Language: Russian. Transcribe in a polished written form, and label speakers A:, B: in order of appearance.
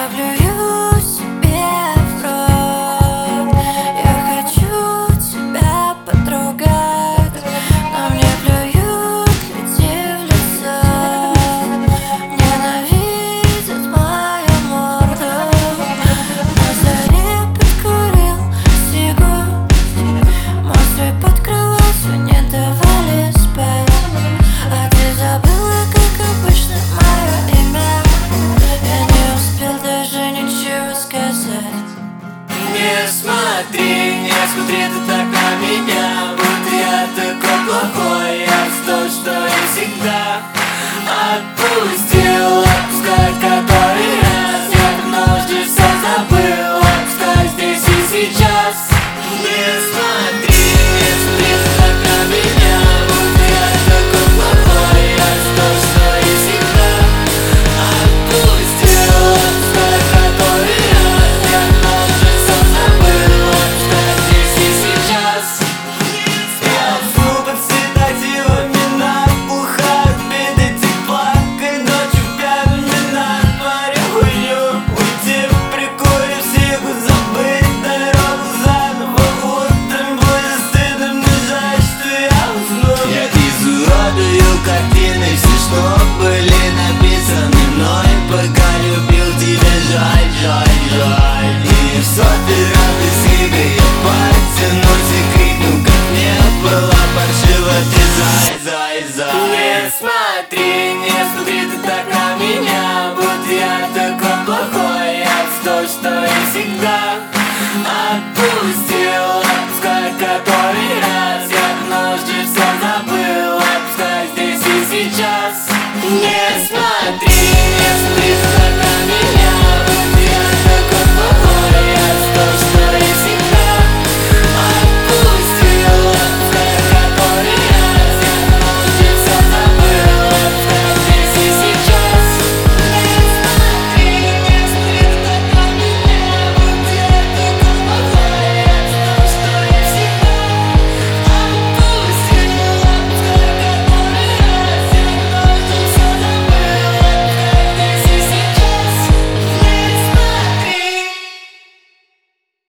A: я плюю себе в рот. Я хочу тебя потрогать, но мне плюют люди в лицо. Ненавидят мою морду. На заре подкурил сигару. Монстры под кроватью не давали спать. А ты забыла, как обычно, мое имя. Я не успел даже ничего сказать.
B: Не смотри ты так на меня, будто я такой плохой. Я жду, что и всегда. Отпусти.